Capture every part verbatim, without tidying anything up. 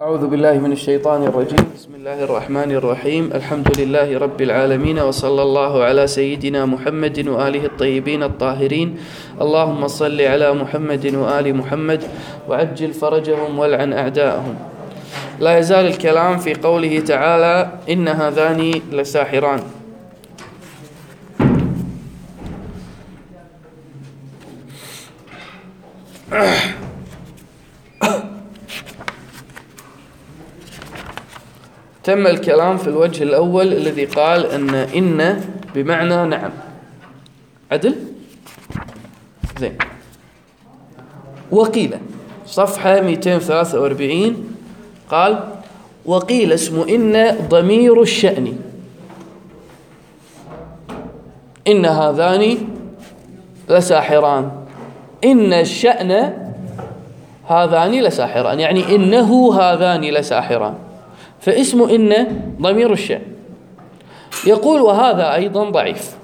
أعوذ بالله من الشيطان الرجيم. بسم الله الرحمن الرحيم. الحمد لله رب العالمين، وصلى الله على سيدنا محمد وآله الطيبين الطاهرين. اللهم صل على محمد وآل محمد وعجل فرجهم والعن أعداءهم. لا يزال الكلام في قوله تعالى: إن هذان لساحران. تم الكلام في الوجه الأول الذي قال أن إن بمعنى نعم. عدل؟ زين. وقيل صفحة مئتين وثلاثة وأربعين قال: وقيل اسم إن ضمير الشأن. إن هذان لساحران. إن الشأن هذان لساحران، يعني إنه هذان لساحران، فاسم إن ضمير الشأن. يقول: وهذا أيضا ضعيف،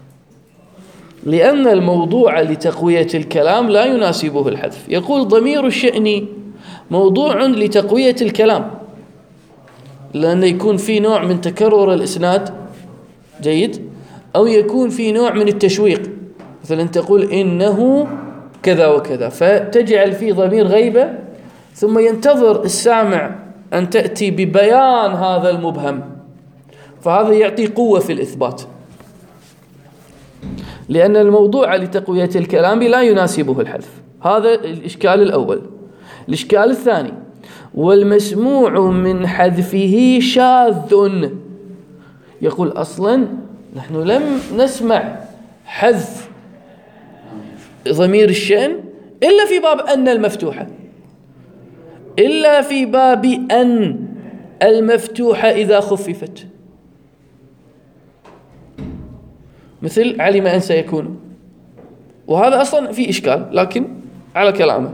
لأن الموضوع لتقوية الكلام لا يناسبه الحذف. يقول: ضمير الشأن موضوع لتقوية الكلام، لأن يكون في نوع من تكرر الإسناد، جيد، أو يكون في نوع من التشويق، مثلا تقول إنه كذا وكذا، فتجعل فيه ضمير غيبة، ثم ينتظر السامع أن تأتي ببيان هذا المبهم، فهذا يعطي قوة في الإثبات، لأن الموضوع لتقوية الكلام لا يناسبه الحذف. هذا الإشكال الأول. الإشكال الثاني: والمسموع من حذفه شاذ. يقول: أصلا نحن لم نسمع حذف ضمير الشأن إلا في باب أن المفتوحة، إلا في باب أن المفتوحة إذا خففت، مثل علم أن سيكون. وهذا أصلا في إشكال، لكن على كلامه.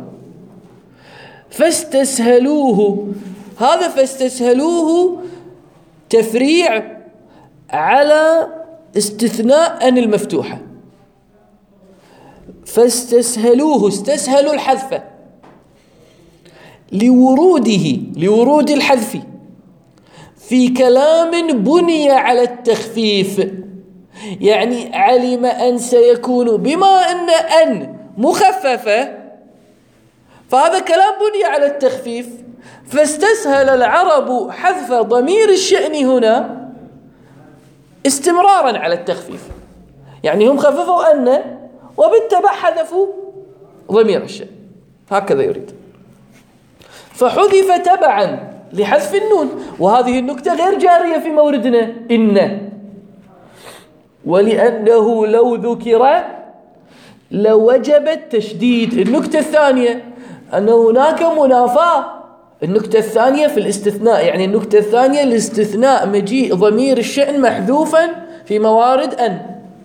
فاستسهلوه، هذا فاستسهلوه تفريع على استثناء أن المفتوحة. فاستسهلوه، استسهلوا الحذف لوروده، لورود الحذف في كلام بني على التخفيف. يعني علم أن سيكون، بما أن أن مخففة، فهذا كلام بني على التخفيف، فاستسهل العرب حذف ضمير الشأن هنا استمرارا على التخفيف. يعني هم خففوا أن، وبالتبع حذفوا ضمير الشأن، هكذا يريد. فحذف تبعا لحذف النون، وهذه النكتة غير جارية في موردنا إن. ولأنه لو ذكر لوجب التشديد. النكتة الثانية أن هناك منافاة. النكتة الثانية في الاستثناء، يعني النكتة الثانية الاستثناء مجيء ضمير الشأن محذوفا في موارد أن.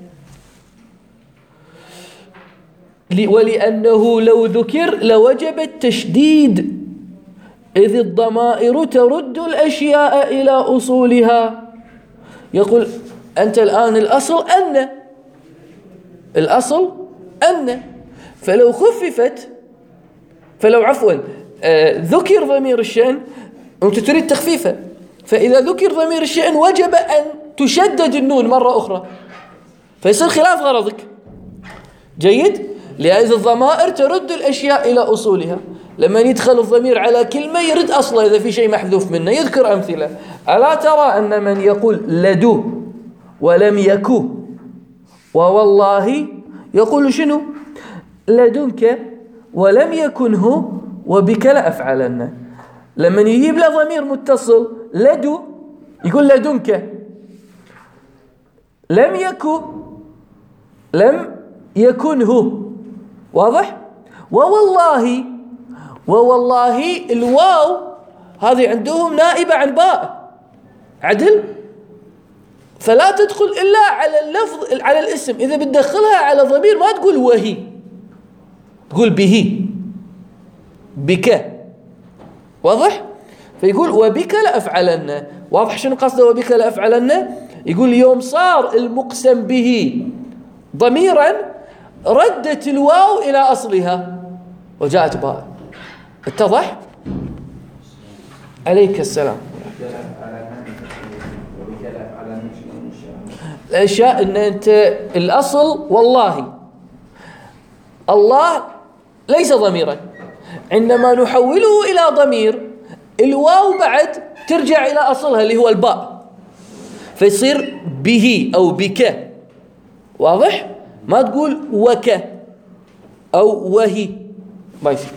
ولأنه لو ذكر لوجب التشديد، إذ الضمائر ترد الأشياء إلى أصولها. يقول: أنت الآن الأصل أن، الأصل أن، فلو خففت، فلو عفوا آه ذكر ضمير الشأن، أنت تريد تخفيفه، فإذا ذكر ضمير الشأن وجب أن تشدد النون مرة أخرى، فيصير خلاف غرضك، جيد، لأن الضمائر ترد الأشياء إلى أصولها. لما يدخل الضمير على كلمة يرد أصله إذا في شيء محذوف منه. يذكر أمثلة: ألا ترى أن من يقول لدو ولم يكو ووالله، يقول شنو؟ لدنك ولم يكنه وبك لأفعلن. لما يجيب له ضمير متصل لدو يقول لدنك، لم يكو لم يكنه، واضح؟ ووالله، ووالله الواو هذه عندهم نائبة عن باء، عدل، فلا تدخل إلا على اللفظ، على الاسم. إذا بتدخلها على ضمير ما تقول وهي، تقول به، بك، واضح؟ فيقول وبك لأفعلن. واضح شنو قصده وبك لأفعلن؟ يقول يوم صار المقسم به ضميرا ردت الواو إلى أصلها وجاءت باء. اتضح؟ عليك السلام. الأشياء إن أنت الأصل والله الله ليس ضميرا، عندما نحوله إلى ضمير الواو بعد ترجع إلى أصلها اللي هو الباء، فيصير به أو بك. واضح؟ ما تقول وك أو وهي، ما يصير.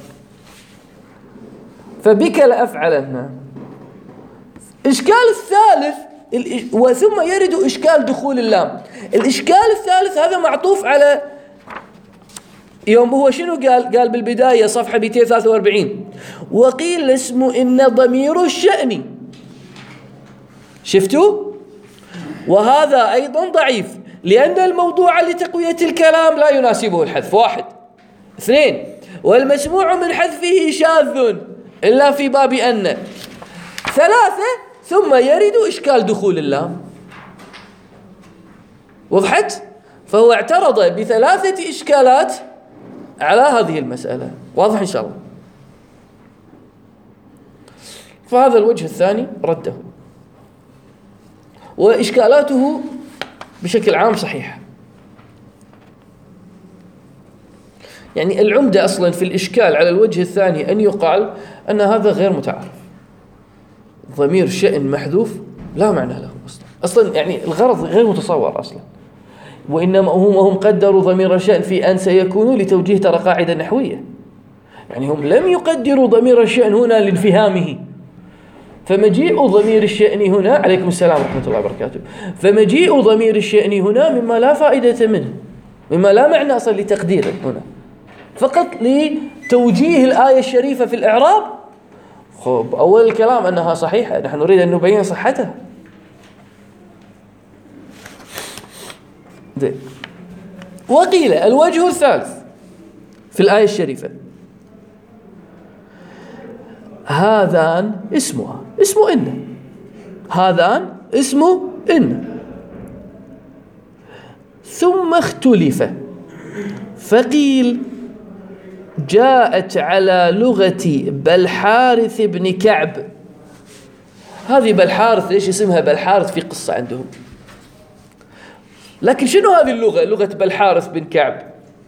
فبك لأفعلن. الإشكال الثالث وثم يرد إشكال دخول اللام. الإشكال الثالث هذا معطوف على يوم هو شنو قال؟ قال بالبداية صفحة مئتين وثلاثة وأربعين وقيل اسمه إن ضمير الشأن. شفتوا؟ وهذا أيضا ضعيف لأن الموضوع لتقوية الكلام لا يناسبه الحذف. واحد. اثنين، والمسموع من حذفه شاذ إلا في باب أن. ثلاثة، ثم يرد إشكال دخول اللام. وضحت؟ فهو اعترض بثلاثة إشكالات على هذه المسألة. واضح إن شاء الله؟ فهذا الوجه الثاني رده، وإشكالاته بشكل عام صحيح. يعني العمدة أصلا في الإشكال على الوجه الثاني أن يقال أن هذا غير متعارف. ضمير شأن محذوف لا معنى له أصلا. أصلا يعني الغرض غير متصور أصلا. وإنما هم هم قدروا ضمير الشأن في أن سيكونوا لتوجيه ترى قاعدة نحوية. يعني هم لم يقدروا ضمير الشأن هنا لانفهامه. فمجيء ضمير الشأن هنا، عليكم السلام ورحمة الله وبركاته، فمجيء ضمير الشأن هنا مما لا فائدة منه، مما لا معنى أصلا لتقديره هنا، فقط لتوجيه الآية الشريفة في الإعراب. خب أول الكلام أنها صحيحة، نحن نريد أن نبين صحتها. ده. وقيل الوجه الثالث في الآية الشريفة هذان اسمها اسمه إن، هذان اسمه إن، ثم اختلف فقيل جاءت على لغة بلحارث بن كعب. هذه بلحارث ليش اسمها بلحارث؟ في قصة عندهم. لكن شنو هذه اللغة؟ لغة بلحارث بن كعب.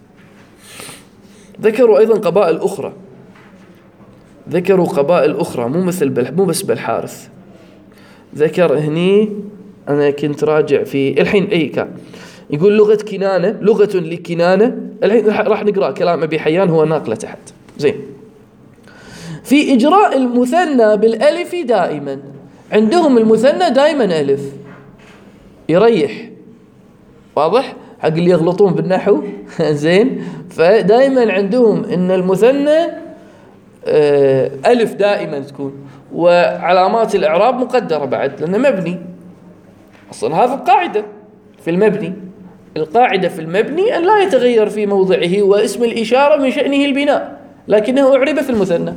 ذكروا أيضا قبائل أخرى، ذكروا قبائل أخرى مو مثل بل مو بس بلحارث. ذكر هني أنا كنت راجع في الحين أي كان يقول لغة كنانة، لغة لكنانة. الحين راح نقرأ كلام أبي حيان هو ناقله تحت. زين. في إجراء المثنى بالألف دائما، عندهم المثنى دائما ألف يريح. واضح؟ حق اللي يغلطون بالنحو. زين. فدائما عندهم إن المثنى ألف دائما تكون، وعلامات الإعراب مقدرة بعد لأنه مبني. أصلا هذا القاعدة في المبني. القاعدة في المبني أن لا يتغير في موضعه، واسم الإشارة من شأنه البناء، لكنه أعرب في المثنى،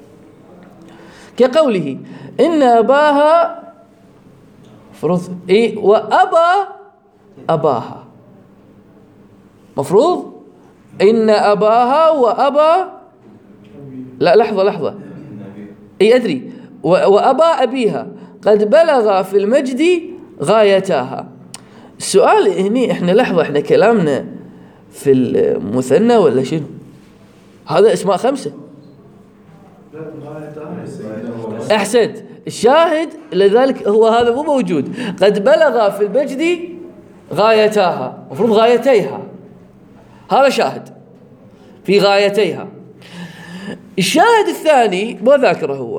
كقوله إن أباها فرض إيه وأبا أباها. مفروض إن أباها وأبا، لا لحظة لحظة إيه أدري، وأبا أبيها قد بلغ في المجد غايتها. السؤال هني إحنا لحظة، إحنا كلامنا في المثنى ولا شنو؟ هذا اسماء خمسة. أحسنت. الشاهد لذلك هو هذا مو موجود. قد بلغ في المجد غايتها، مفروض غايتيها. هذا شاهد في غايتيها. الشاهد الثاني ما ذاكره، هو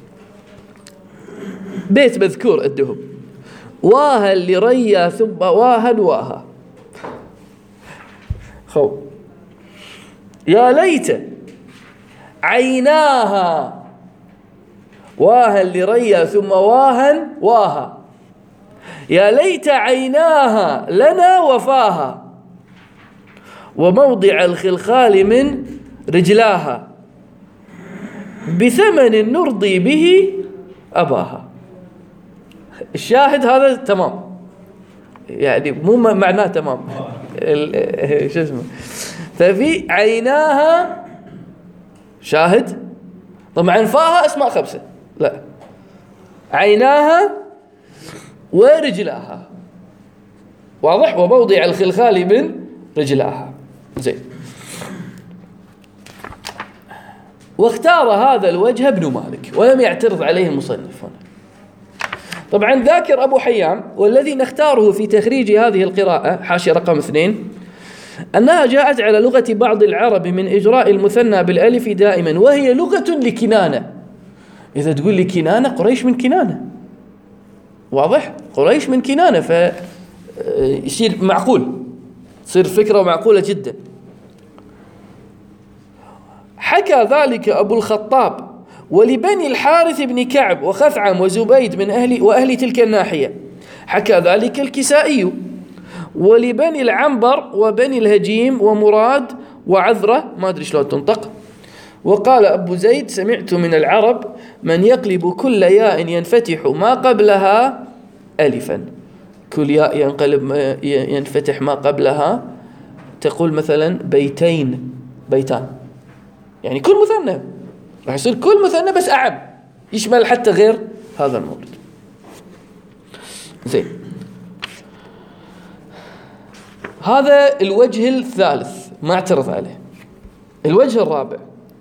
بيت مذكور عندهم واها لريا ثم واها واها. خو يا ليت عيناها واها لريا ثم واها واها، يا ليت عيناها لنا وفاها، وموضع الخلخال من رجلاها، بثمن نرضي به أباها. الشاهد هذا تمام، يعني مو معناه تمام. شو اسمه؟ ففي عيناها شاهد. طبعا فاها اسماء خمسة، لا عيناها ورجلاها، واضح؟ وموضع الخلخال من رجلاها. زين. واختار هذا الوجه ابن مالك ولم يعترض عليه المصنف هنا. طبعا ذاكر أبو حيان والذي نختاره في تخريج هذه القراءة حاشية رقم اثنين أنها جاءت على لغة بعض العرب من إجراء المثنى بالألف دائما، وهي لغة لكنانة. إذا تقول لي كنانة، قريش من كنانة، واضح؟ قريش من كنانة، فيصير معقول، تصير فكرة معقولة جدا. حكى ذلك أبو الخطاب ولبني الحارث بن كعب وخثعم وزبيد من أهل وأهل تلك الناحية. حكى ذلك الكسائي ولبني العنبر وبني الهجيم ومراد وعذرة، ما أدري شلون تنطق. وقال أبو زيد سمعت من العرب من يقلب كل ياء ينفتح ما قبلها ألفا، كل ياء ينقلب ينفتح ما قبلها، تقول مثلا بيتين، بيتان، يعني كل مثنى راح يصير كل مثنى بس أعم، يشمل حتى غير هذا المورد. زين، هذا الوجه الثالث ما اعترض عليه. الوجه الرابع،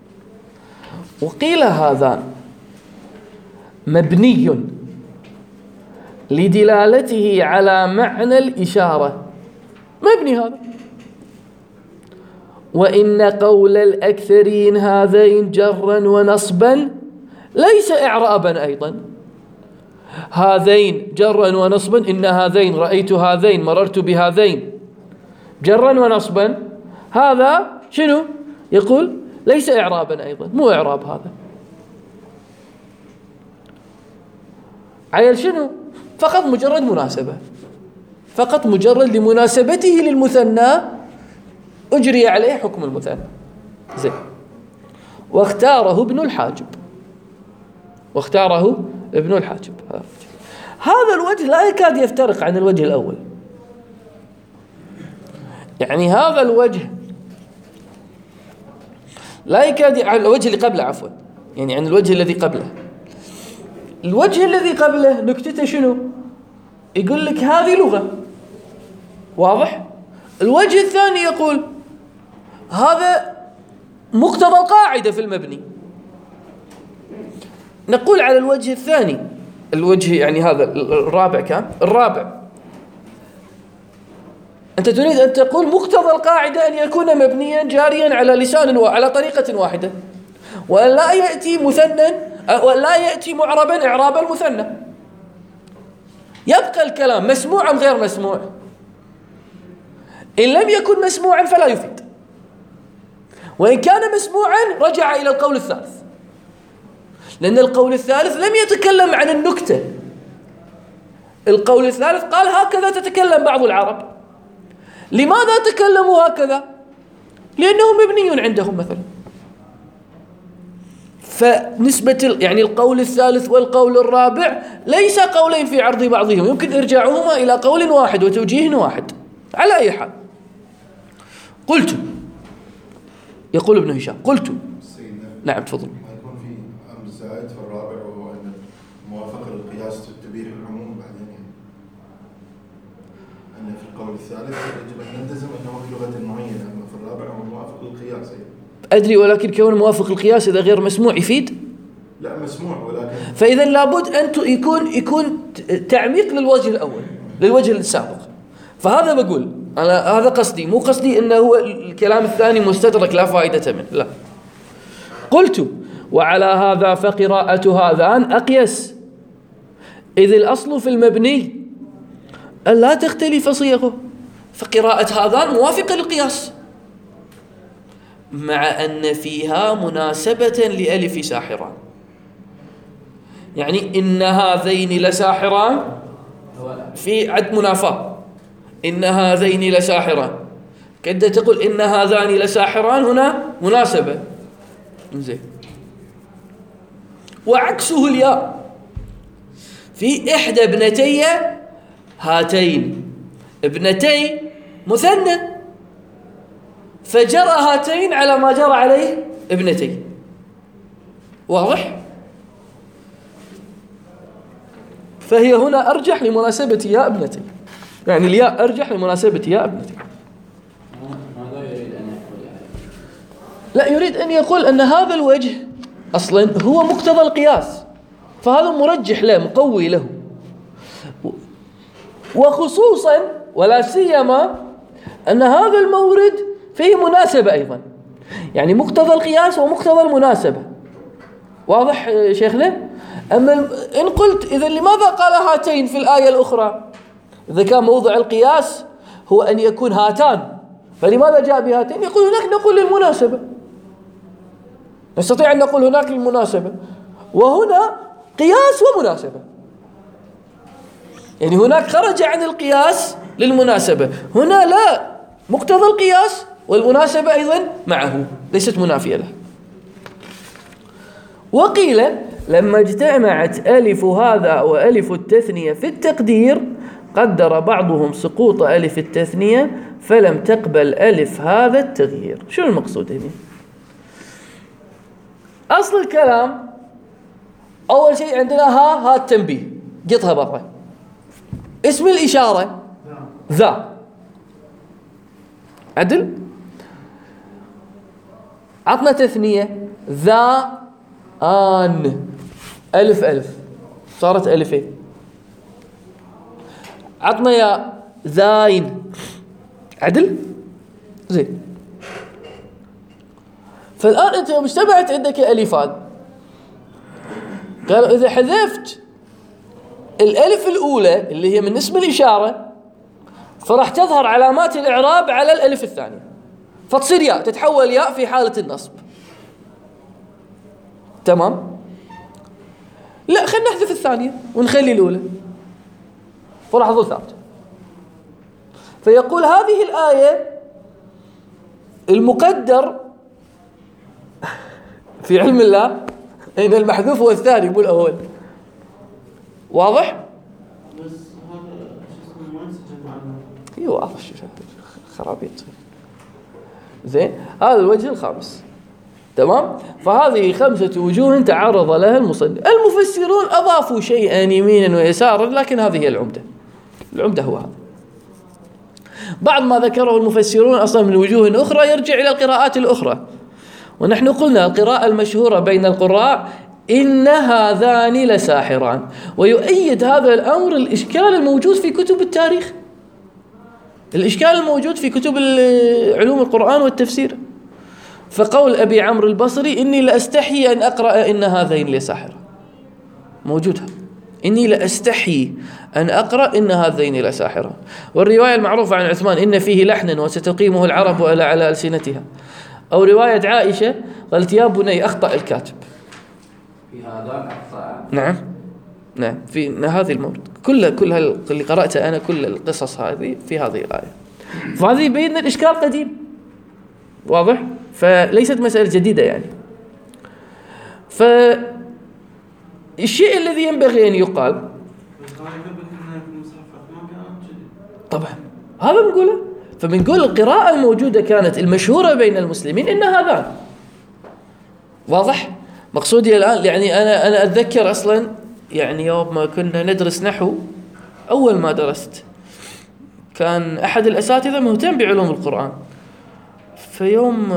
وقيل هذان مبني لدلالته على معنى الإشارة، مبني هذا. وإن قول الأكثرين هذين جرا ونصبا ليس إعرابا أيضا. هذين جرا ونصبا، إن هذين، رأيت هذين، مررت بهذين، جرا ونصبا، هذا شنو؟ يقول ليس إعرابا أيضا، مو إعراب هذا. عيل شنو؟ فقط مجرد مناسبة، فقط مجرد لمناسبته للمثنى أجري عليه حكم المثنى. زين. واختاره ابن الحاجب، واختاره ابن الحاجب. هذا الوجه لا يكاد يفترق عن الوجه الأول، يعني هذا الوجه لا يكاد، عن الوجه اللي قبله عفوا، يعني عن الوجه الذي قبله. الوجه الذي قبله نكتته شنو؟ يقول لك هذه لغة، واضح؟ الوجه الثاني يقول هذا مقتضى القاعدة في المبني. نقول على الوجه الثاني، الوجه يعني هذا الرابع، كان الرابع أنت تريد أن تقول مقتضى القاعدة أن يكون مبنيا جاريا على لسان وعلى طريقة واحدة، وأن لا يأتي مثنى، وأن لا يأتي معربا إعراب المثنى. يبقى الكلام مسموعا غير مسموع، إن لم يكن مسموعا فلا يفيد، وإن كان مسموعا رجع إلى القول الثالث، لأن القول الثالث لم يتكلم عن النكتة. القول الثالث قال هكذا تتكلم بعض العرب. لماذا تكلموا هكذا؟ لأنه مبني عندهم مثلا. فنسبة يعني القول الثالث والقول الرابع ليس قولين في عرض بعضهم، يمكن إرجاعهما إلى قول واحد وتوجيه واحد. على أي حال، قلت، يقول ابن هشام، قلت نعم تفضل. ما يكون في أمر زائد في الرابع، وهو أن موافقة للقياس تبيح العموم بعدين، يعني أن في القول الثالث يجب أن نلتزم أنه في لغة معينة، أما في الرابع هو موافق للقياس. أدري، ولكن كون موافق القياس إذا غير مسموع يفيد؟ لا مسموع، ولكن فإذا لابد أن يكون يكون تعميق للوجه الأول، للوجه السابق. فهذا بقول أنا، هذا قصدي، مو قصدي أنه هو الكلام الثاني مستدرك لا فائدة منه، لا. قلت وعلى هذا فقراءة هذان أقيس، إذ الأصل في المبني أن لا تختلف صيغه، فقراءة هذان موافقة للقياس، مع أن فيها مناسبة لألف ساحران. يعني إن هذين لساحران في عد منافاة، إن هذين لساحران، كده تقول إن هذان لساحران، هنا مناسبة. زين. وعكسه الياء، في إحدى ابنتي هاتين، ابنتي مثنى، فجرى هاتين على ما جرى عليه ابنتي، واضح؟ فهي هنا أرجح لمناسبة يا ابنتي، يعني الياء أرجح لمناسبة يا ابنتي. لا، يريد أن يقول أن هذا الوجه أصلا هو مقتضى القياس، فهذا مرجح له، مقوي له، وخصوصا ولا سيما أن هذا المورد فيه مناسبة أيضا، يعني مقتضى القياس ومقتضى المناسبة. واضح شيخنا؟ أما إن قلت إذا لماذا قال هاتين في الآية الأخرى؟ إذا كان موضع القياس هو أن يكون هاتان، فلماذا جاء بهاتين؟ يقول هناك نقول للمناسبة، نستطيع أن نقول هناك للمناسبة، وهنا قياس ومناسبة، يعني هناك خرج عن القياس للمناسبة، هنا لا، مقتضى القياس والمناسبة أيضا معه، ليست منافية له. وقيل لما اجتمعت ألف هذا وألف التثنية في التقدير قدر بعضهم سقوط ألف التثنية فلم تقبل ألف هذا التغيير. شو المقصود هنا؟ أصل الكلام أول شيء عندنا ها ها التنبيه، قطها برا، اسم الإشارة ذا، عدل، عطنا تثنية ذا آن، ألف ألف صارت ألفين، عطنا يا زاين، عدل، زين. فالآن أنت يوم اجتمعت عندك ألفان، قالوا إذا حذفت الألف الأولى اللي هي من اسم الإشارة فراح تظهر علامات الإعراب على الألف الثانية، فتصير ياء، تتحول ياء في حالة النصب. تمام؟ لا، خلينا نحذف الثانية ونخلي الأولى، فراح تظل ثابتة. فيقول هذه الآية المقدر في علم الله إن المحذوف هو الثاني مو الأول. واضح؟ بس هذا شو اسمه ما ينسجم مع الموضوع. اي واضح، خرابيط. زين، هذا الوجه الخامس. تمام؟ فهذه خمسة وجوه تعرض لها المصنف. المفسرون أضافوا شيئا يمينا ويسارا، لكن هذه هي العمدة. العمدة هو هذا. بعض ما ذكره المفسرون أصلا من وجوه أخرى يرجع إلى القراءات الأخرى، ونحن قلنا القراءة المشهورة بين القراء إن هذان لساحران، ويؤيد هذا الأمر الإشكال الموجود في كتب التاريخ، الإشكال الموجود في كتب علوم القرآن والتفسير. فقول أبي عمرو البصري إني لأستحي أن أقرأ إن هذين لساحران موجودها، إني لأستحي أن أقرأ إن هذين لساحران. والرواية المعروفة عن عثمان إن فيه لحنا وستقيمه العرب ألا على ألسنتها. أو رواية عائشة قالت يا بني أخطأ الكاتب في هذا أخطأ. نعم نعم في هذه المورد كل كل اللي قرأته أنا، كل القصص هذه في هذه الآية. فهذه يبين الإشكال قديم، واضح؟ فليست مسألة جديدة يعني. فالشيء الذي ينبغي أن يقال طبعا هذا بنقوله، فبنقول القراءة الموجودة كانت المشهورة بين المسلمين إن هذان. واضح؟ مقصودي الآن يعني أنا أنا أتذكر أصلا يعني يوم ما كنا ندرس نحو، أول ما درست كان أحد الأساتذة مهتم بعلوم القرآن، في يوم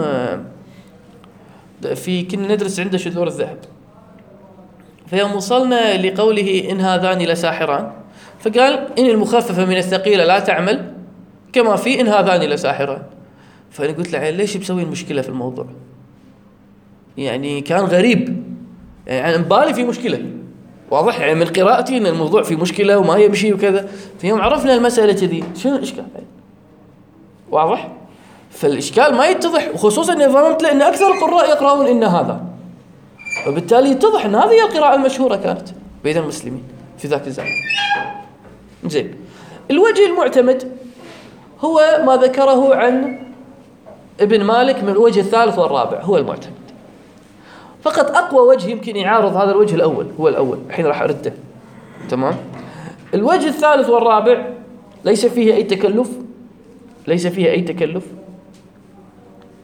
في كنا ندرس عنده شذور الذهب، في يوم وصلنا لقوله إن هذان لساحران، فقال إن المخففة من الثقيلة لا تعمل كما في إن هذان لساحران. فأنا قلت له ليش بسوي المشكلة في الموضوع؟ يعني كان غريب، يعني بالي في مشكلة، واضح يعني من قراءتي إن الموضوع في مشكلة وما يمشي وكذا. في يوم عرفنا المسألة دي شنو الإشكال؟ واضح؟ فالإشكال ما يتضح، وخصوصا إذا فهمت له إن أكثر القراء يقرؤون إن هذا، وبالتالي يتضح إن هذه القراءة المشهورة كانت بين المسلمين في ذاك الزمان. زين، الوجه المعتمد هو ما ذكره عن ابن مالك من الوجه الثالث والرابع، هو المعتمد. فقط أقوى وجه يمكن يعارض هذا الوجه الأول هو الأول، الحين راح أرده. تمام؟ الوجه الثالث والرابع ليس فيه أي تكلف، ليس فيه أي تكلف،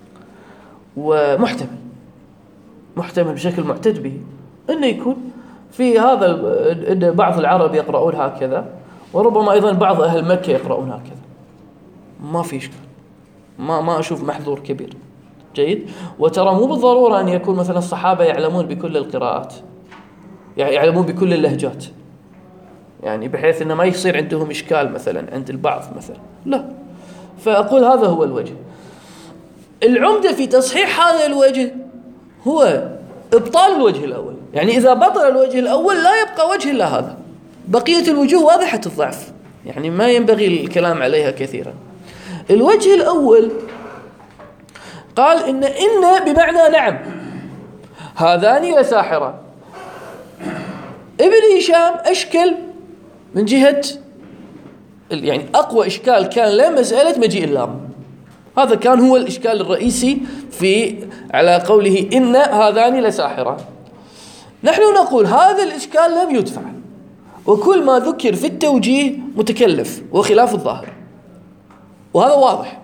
ومحتمل، محتمل بشكل معتد به أنه يكون في هذا ال- بعض العرب يقرؤون هكذا، وربما أيضا بعض أهل مكة يقرؤون هكذا، ما في إشكال، ما ما أشوف محظور كبير. جيد. وترى مو بالضرورة أن يكون مثلا الصحابة يعلمون بكل القراءات، يعني يعلمون بكل اللهجات، يعني بحيث أنه ما يصير عندهم إشكال مثلا عند البعض مثلا، لا. فأقول هذا هو الوجه. العمدة في تصحيح هذا الوجه هو إبطال الوجه الأول، يعني إذا بطل الوجه الأول لا يبقى وجه إلا هذا، بقية الوجوه واضحة الضعف، يعني ما ينبغي الكلام عليها كثيرا. الوجه الأول قال إن إن بمعنى نعم، هذان لساحران. ابن هشام أشكل من جهة يعني أقوى إشكال كان له مسألة مجيء اللام، هذا كان هو الإشكال الرئيسي في على قوله إن هذان لساحران. نحن نقول هذا الإشكال لم يدفع، وكل ما ذكر في التوجيه متكلف وخلاف الظاهر، وهذا واضح.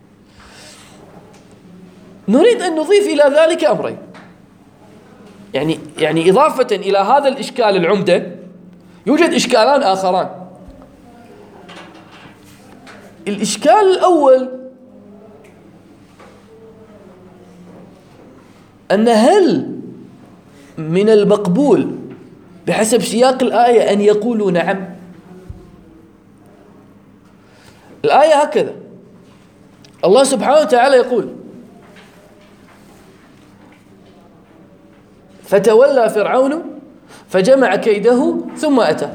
نريد أن نضيف إلى ذلك أمرين، يعني يعني إضافة إلى هذا الإشكال العمدة يوجد إشكالان آخران. الإشكال الأول أن هل من المقبول بحسب سياق الآية أن يقولوا نعم؟ الآية هكذا، الله سبحانه وتعالى يقول: فتولى فرعون فجمع كيده ثم أتى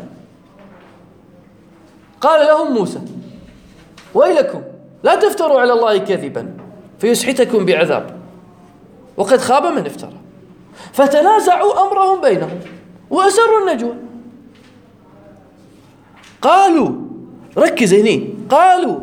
قال لهم موسى: ويلكم لا تفتروا على الله كذبا فيسحتكم بعذاب وقد خاب من افترى. فتنازعوا أمرهم بينهم وأسروا النجوى. قالوا، ركز هني، قالوا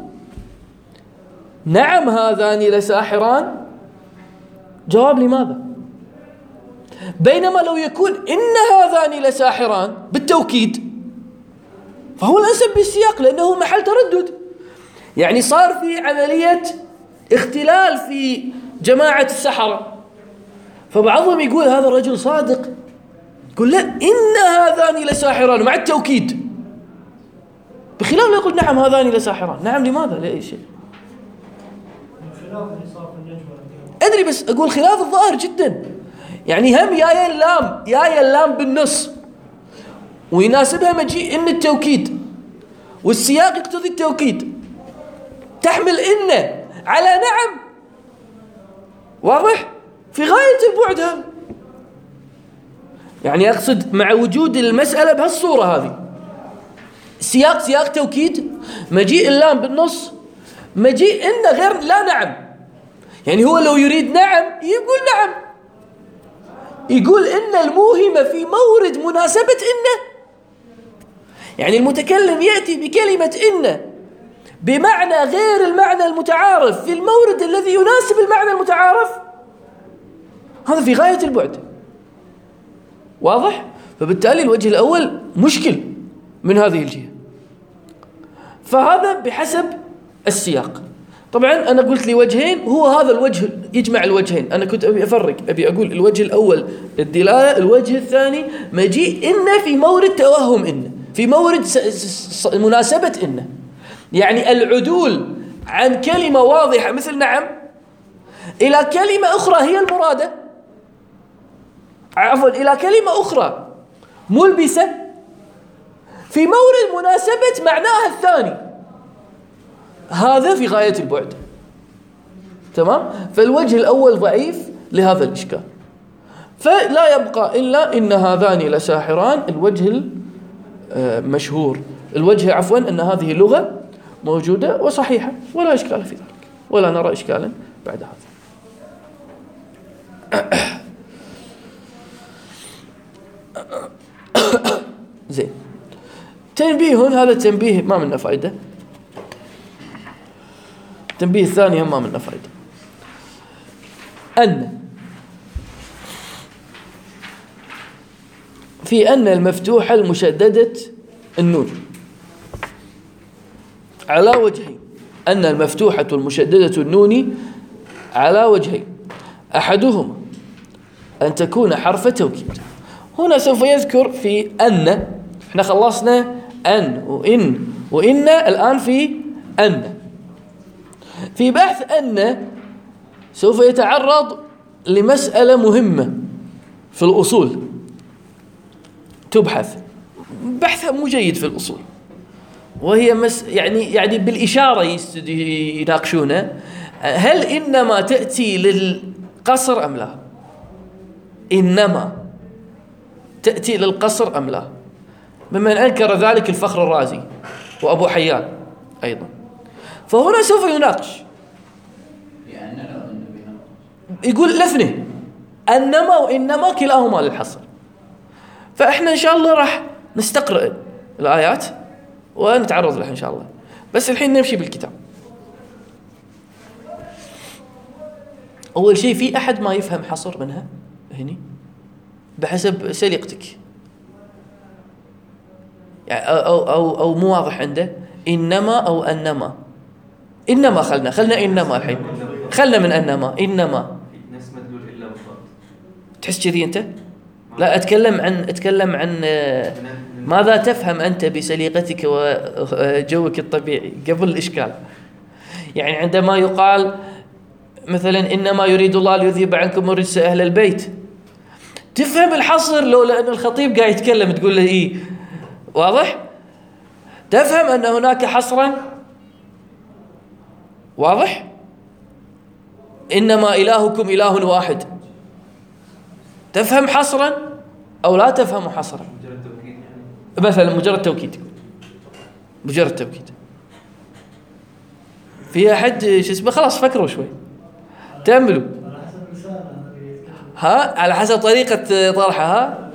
نعم هذان لساحران. جواب لماذا؟ بينما لو يكون إن هذان لساحران بالتوكيد فهو الأنسب بالسياق، لأنه محل تردد، يعني صار في عملية اختلال في جماعة السحرة. فبعضهم يقول هذا الرجل صادق، يقول لا إن هذان لساحران مع التوكيد، بخلاف يقول نعم هذان لساحران. نعم لماذا؟ لأي شيء؟ أدري، بس أقول خلاف الظاهر جدا، يعني هم ياي اللام ياي اللام بالنص ويناسبها مجيء إن التوكيد، والسياق يقتضي التوكيد، تحمل إن على نعم، واضح؟ في غاية البعد هذا، يعني أقصد مع وجود المسألة بهالصورة هذه، سياق سياق توكيد، مجيء اللام بالنص، مجيء إن غير لا نعم، يعني هو لو يريد نعم يقول نعم، يقول إن الموهمة في مورد مناسبة إن، يعني المتكلم يأتي بكلمة إن بمعنى غير المعنى المتعارف في المورد الذي يناسب المعنى المتعارف، هذا في غاية البعد، واضح؟ فبالتالي الوجه الأول مشكل من هذه الجهة، فهذا بحسب السياق. طبعا أنا قلت لي وجهين، هو هذا الوجه يجمع الوجهين، أنا كنت أبي أفرق، أبي أقول الوجه الأول الدلالة، الوجه الثاني مجيء إن في مورد توهم إن، في مورد مناسبة إن، يعني العدول عن كلمة واضحة مثل نعم إلى كلمة أخرى هي المرادة، عفوا إلى كلمة أخرى ملبسة في مورد مناسبة معناها الثاني، هذا في غاية البعد. تمام؟ فالوجه الأول ضعيف لهذا الإشكال، فلا يبقى إلا إن هذان لساحران. الوجه المشهور، الوجه عفوا أن هذه لغة موجودة وصحيحة ولا إشكال في ذلك، ولا نرى إشكالا بعد هذا. زين، تنبيه، هذا التنبيه ما منه فائدة، التنبيه الثاني هم ما منه فائدة. أن في أن المفتوحة المشددة النون على وجهين، أن المفتوحة المشددة النون على وجهين، أحدهما أن تكون حرف توكيد، هنا سوف يذكر في أن، احنا خلصنا أن وإن وإن، الآن في أن. في بحث أن سوف يتعرض لمسألة مهمة في الأصول، تبحث بحثها مو جيد في الأصول، وهي مس يعني يعني بالإشارة يناقشونه، هل إنما تأتي للقصر أم لا؟ إنما تأتي للقصر أم لا؟ ممن أنكر ذلك الفخر الرازي وأبو حيان أيضا. فهنا سوف يناقش، يقول الاثنين أنما وإنما كلاهما للحصر. فإحنا إن شاء الله راح نستقرأ الآيات ونتعرض لها إن شاء الله، بس الحين نمشي بالكتاب. أول شيء، في أحد ما يفهم حصر منها هني بحسب سليقتك يعني، أو أو أو مو واضح عنده إنما أو أنما؟ إنما خلنا خلنا إنما الحين، خلنا من أنما إنما. تحس كذي أنت؟ لا، أتكلم عن أتكلم عن ماذا تفهم أنت بسليقتك وجوك الطبيعي قبل الإشكال. يعني عندما يقال مثلا إنما يريد الله ليذهب عنكم الرجس أهل البيت، تفهم الحصر لو لأن الخطيب قاعد يتكلم تقول له إيه؟ واضح؟ تفهم أن هناك حصرا؟ واضح؟ إنما إلهكم إله واحد، تفهم حصرا أو لا تفهم حصرا؟ مثلا مجرد توكيد، مجرد توكيد. في أحد شو اسمه خلاص فكروا شوي، تأملوا ها على حسب طريقة طرحها.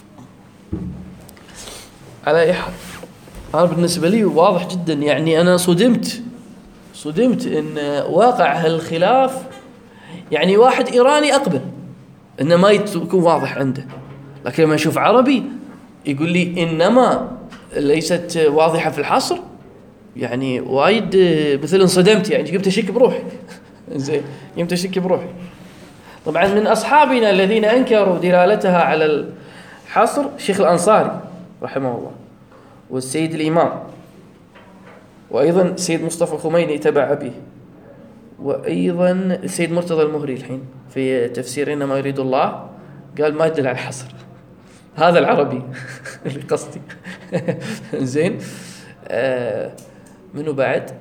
على أي حال، أنا بالنسبة لي واضح جدا، يعني أنا صدمت صدمت إن واقع هالخلاف. يعني واحد إيراني أقبل إنه ما يكون واضح عنده، لكن لما أشوف عربي يقول لي إنما ليست واضحة في الحصر، يعني وايد مثل انصدمت، يعني قمت أشك بروحي. زين، قمت أشك بروحي. طبعا من أصحابنا الذين أنكروا دلالتها على الحصر الشيخ الأنصاري رحمه الله، والسيد الإمام، وأيضا السيد مصطفى الخميني تبع به، وأيضا السيد مرتضى المهري الحين في تفسير إنما يريد الله قال ما يدل على الحصر. هذا العربي اللي قصدي. زين، آه منو بعد؟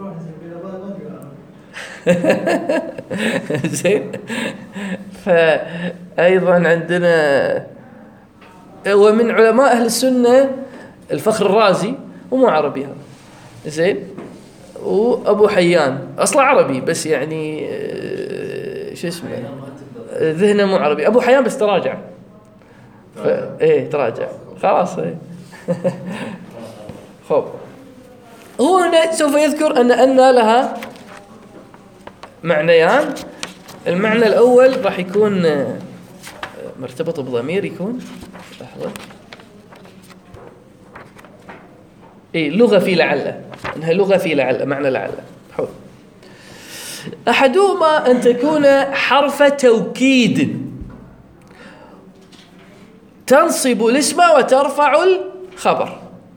زين. فأيضا عندنا ومن علماء أهل السنة الفخر الرازي، ومو عربي هذا. زين، وأبو حيان أصلا عربي بس يعني شو اسمه ذهنه مو عربي. أبو حيان بس تراجع، إيه تراجع خلاص. إيه. خب، هو هنا سوف يذكر أن أن لها معنيان. المعنى الأول راح يكون مرتبط بضمير، يكون لحظة إيه لغة في لعل، إنها لغة في لعل، معنى لعل. حول أحدهما أن تكون حرف توكيد تنصب الاسم وترفع الخبر.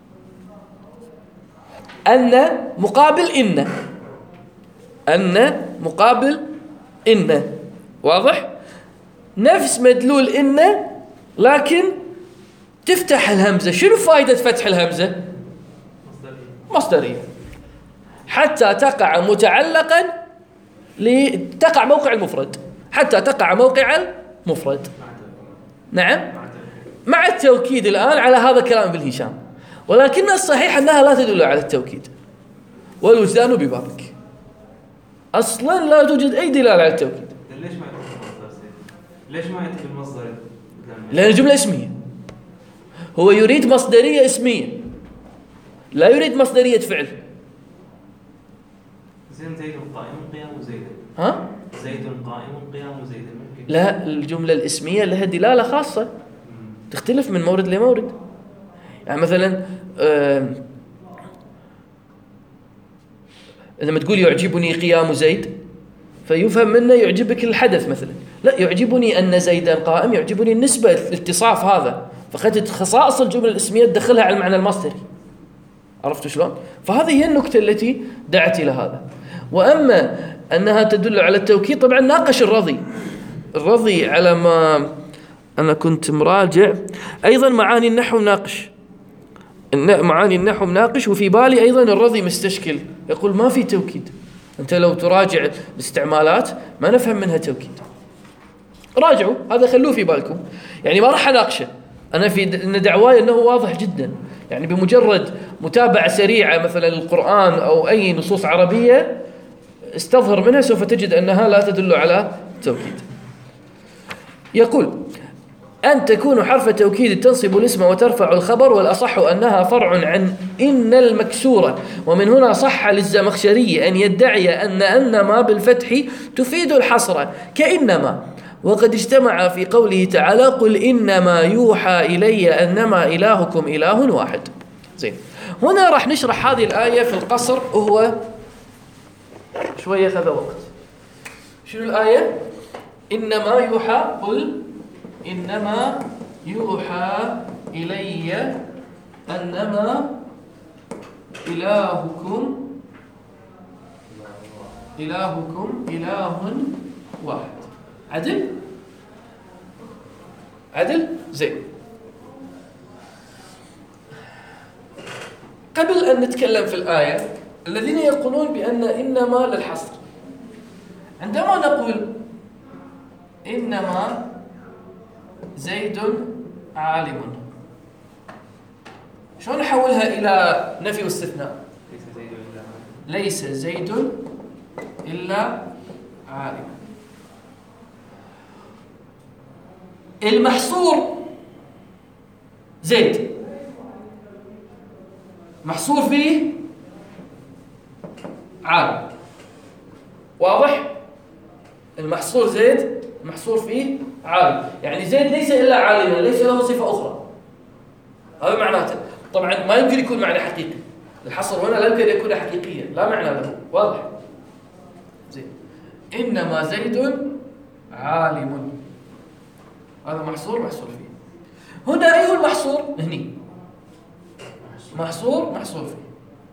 أن مقابل إن، أن مقابل إن، واضح؟ نفس مدلول إن، لكن تفتح الهمزة. شنو فائدة فتح الهمزة؟ مصدرية، حتى تقع متعلقا لتقع موقع المفرد، حتى تقع موقع المفرد. نعم، مع التوكيد الآن على هذا الكلام بالهشام، ولكن الصحيح أنها لا تدل على التوكيد، والوجدان ببابك. أصلا لا توجد أي دلالة على التوكيد. ليش ما يكون المصدر؟ ليش ما يأتي بالمصدر؟ لأن الجملة اسمية، هو يريد مصدرية اسمية، لا يريد مصدرية فعل. زين، زيد قائم قيام زيد. ها؟ زيد قائم قيام زيد ممكن. لا، الجملة الاسمية لها دلالة خاصة تختلف من مورد لمورد. يعني مثلا لما تقول يعجبني قيام زيد، فيفهم منه يعجبك الحدث مثلا، لا، يعجبني أن زيدا قائم، يعجبني النسبة، الاتصاف هذا، فأخذت خصائص الجملة الاسمية تدخلها على المعنى المصدري. عرفتوا شلون؟ فهذه هي النكتة التي دعت إلى هذا. وأما أنها تدل على التوكيد، طبعا ناقش الرضي الرضي على ما أنا كنت مراجع، أيضا معاني النحو مناقش، معاني النحو مناقش، وفي بالي أيضا الرضي مستشكل، يقول ما في توكيد. أنت لو تراجع الاستعمالات ما نفهم منها توكيد. راجعوا هذا، خلوه في بالكم، يعني ما راح أناقشه أنا في إن دعواي أنه واضح جدا، يعني بمجرد متابعة سريعة مثلا للقرآن أو أي نصوص عربية استظهر منها سوف تجد أنها لا تدل على توكيد. يقول أن تكون حرف توكيد تنصب الاسم وترفع الخبر، والأصح أنها فرع عن إن المكسورة، ومن هنا صح للزمخشري أن يدعي أن أنما بالفتح تفيد الحصر كإنما، وقد اجتمع في قوله تعالى قل إنما يوحى إلي أنما إلهكم إله واحد. زين، هنا راح نشرح هذه الآية في القصر، وهو شوية خذ وقت. شنو الآية؟ إنما يوحى، قل إنما يوحى إلي أنما إلهكم إلهكم إله واحد. عدل؟ عدل؟ زين. قبل أن نتكلم في الآية، الذين يقولون بأن إنما للحصر، عندما نقول إنما زيد عالم، شلون نحولها إلى نفي واستثناء؟ ليس زيد إلا عالم. المحصور زيد، محصور فيه عالم، واضح؟ المحصور زيد محصور فيه عالم، يعني زيد ليس إلا عالما، ليس له صفة أخرى. هذا معناته. طبعا ما يمكن يكون معنى حقيقي، الحصر هنا لا يمكن أن يكون حقيقيا، لا معنى له، واضح؟ زين. إنما زيد عالم، هذا محصور محصور فيه. هنا أيه المحصور؟ هني محصور محصور فيه.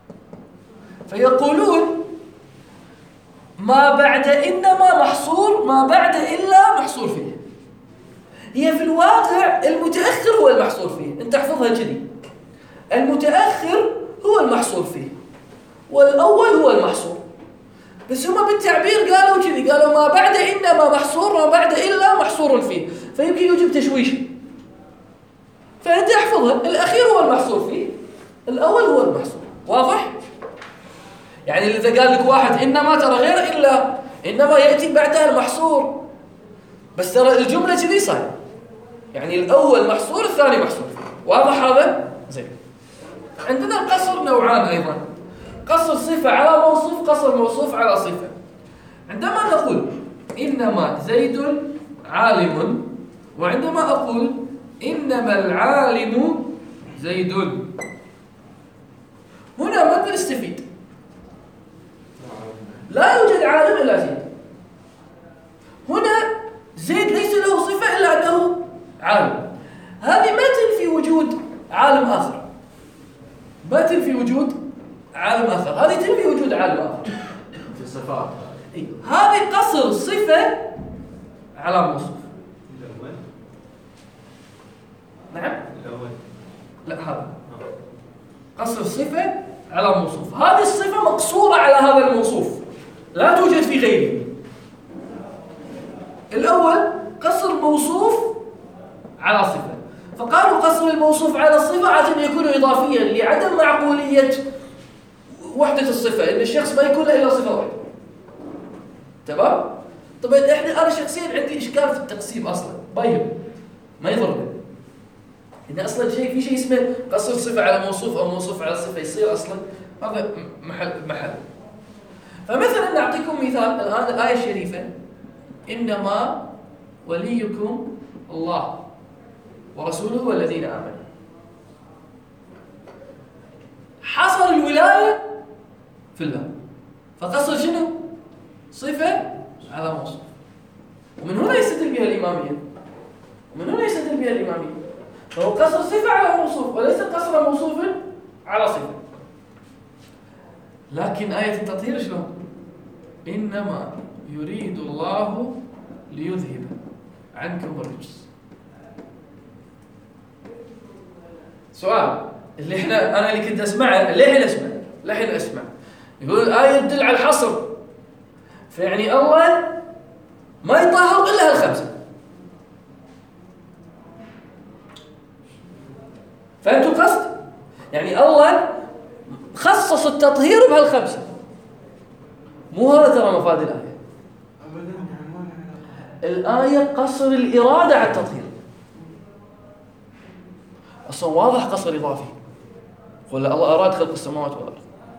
فيقولون ما بعد إنما محصور، ما بعد إلا محصور فيه. هي في الواقع المتأخر هو المحصور فيه، أنت احفظها كذي، المتأخر هو المحصور فيه والأول هو المحصور، بس هم بالتعبير قالوا كذي، قالوا ما بعد إنما محصور، ما بعد إلا محصور فيه، فيمكن يوجب تشويش. فأنت احفظها، الأخير هو المحصور فيه، الأول هو المحصور. واضح؟ يعني إذا قال لك واحد إنما، ترى غير إلا، إنما يأتي بعدها المحصور، بس ترى الجملة كذي صار، يعني الأول محصور الثاني محصور. واضح هذا؟ زين. عندنا القصر نوعان أيضا، قصر صفة على موصوف، قصر موصوف على صفة. عندما نقول إنما زيد عالم، وعندما أقول إنما العالم زيد، هنا ماذا نستفيد؟ لا يوجد عالم إلا زيد. هنا زيد ليس له صفة إلا أنه عالم. هذه ما تنفي وجود عالم آخر، ما تنفي وجود عالم آخر، هذه تنفي وجود عالم آخر في الصفات. إيه؟ هذه قصر صفة على موصوف. الأول؟ نعم؟ الأول؟ لا، هذا قصر صفة على موصوف. هذه الصفة مقصورة على هذا الموصوف، لا توجد في غيره. الأول قصر موصوف على صفة، فقالوا قصر الموصوف على الصفة عادة يكون إضافيا لعدم معقولية وحدة الصفة، إن الشخص ما يكون له إلا صفة واحدة. تمام؟ طبعا إحنا أنا شخصيا عندي إشكال في التقسيم أصلا، بايب ما يضرنا. إن أصلا شيء في شيء اسمه قصر صفة على موصوف أو موصوف على صفة، يصير أصلا هذا محل محل. فمثلا نعطيكم مثال الآن، الآية الشريفة إنما وليكم الله ورسوله والذين آمنوا، حصر الولاية في الله، فقصر شنو؟ صفة على موصوف. ومن هنا يستدل بها الإمامية ومن هنا يستدل بها الإمامية فهو قصر صفة على موصوف وليس قصر موصوف على صفة. لكن آية التطهير شلون؟ إنما يريد الله ليذهب عنكم الرجس. سؤال اللي احنا انا اللي كنت اسمعه للحين اسمع للحين اسمع يقول الآية تدل على الحصر، فيعني الله ما يطهر الا هالخمسه. فهمتوا قصد؟ يعني الله خصص التطهير بهالخمسه، مو هذا ترى مفاد الآية. ابدا يعني ما له علاقه. الآية قصر الإرادة على التطهير. أصلا واضح قصر إضافي، ولا الله أراد خلق السماوات والأرض؟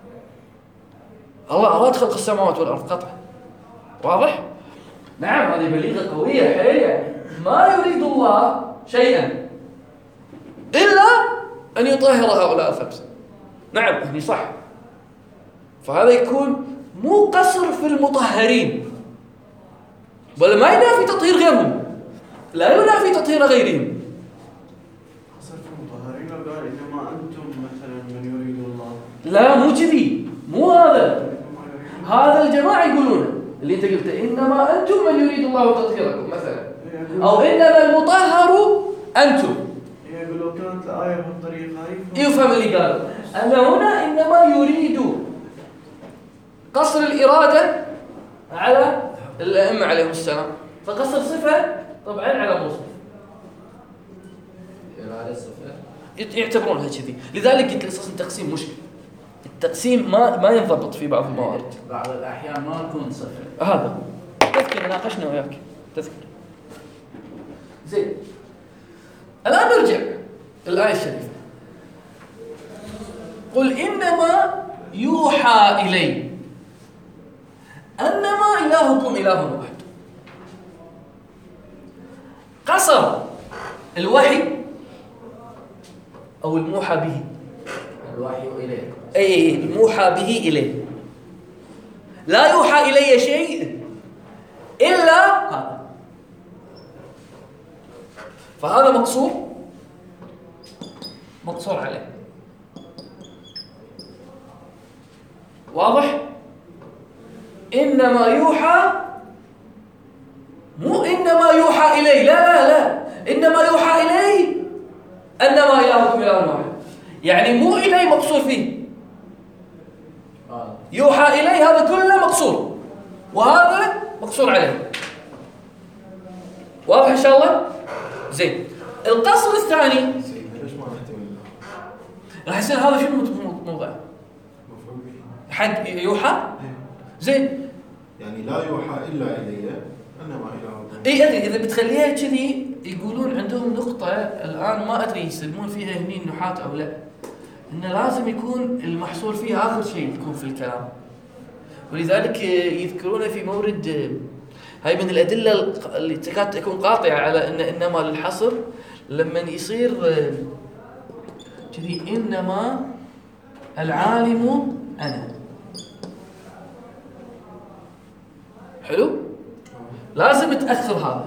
الله أراد خلق السماوات والأرض قطعا، واضح؟ نعم هذه بليغة قوية حيل، يعني ما يريد الله شيئا إلا أن يطهر هؤلاء الخمسة. نعم يعني صح، فهذا يكون مو قصر في المطهرين، بل ما ينافي تطهير غيرهم، لا ينافي تطهير غيرهم. قصر في المطهرين قال انما انتم مثلا من يريد الله. لا مو كذي، مو هذا هذا الجماعة يقولون اللي انت قلت انما انتم من يريد الله تطهيركم مثلا، او انما المطهر انتم. يقولوا كانت الآية بالطريقة هاي يفهم اللي قال أن هنا إنما يريد قصر الإرادة على الأئمة عليهم السلام، فقصر صفة طبعا على موصوف. إرادة صفة يعتبرونها كذي، لذلك قلت أساسا التقسيم مشكل. التقسيم ما ما ينضبط في بعض الموارد، بعض الأحيان ما تكون صفة. هذا تذكر ناقشنا وياك تذكر. زين الآن نرجع الآية الشريفة. قل إنما يوحى إلي أنما إلهكم إله واحد. قصر الوحي أو الموحى به، الوحي إليه، أي الموحى به إليه، لا يوحى إلي شيء إلا هذا، فهذا مقصور مقصور عليه. واضح؟ إنما يوحى، مو إنما يوحى إلي، لا لا لا، إنما يوحى إلي أنما إلهكم إله واحد، يعني مو إلي مقصور فيه، يوحى إلي هذا كله مقصور، وهذا مقصور عليه. واضح إن شاء الله؟ زين القصر الثاني سيدنا ليش ما نحتمل راح يصير هذا شنو موضع؟ مفعول به. حق يوحى؟ زين يعني لا يوحى إلا إلي أنما إلهكم. اي ادري اذا بتخليها كذي يقولون عندهم نقطة الآن ما ادري يسلمون فيها هني النحاة او لا، انه لازم يكون المحصور فيه اخر شيء يكون في الكلام، ولذلك يذكرونه في مورد هاي من الأدلة اللي تكاد تكون قاطعة على ان انما للحصر، لما يصير كذي انما العالم انا. حلو؟ لازم تأخر هذا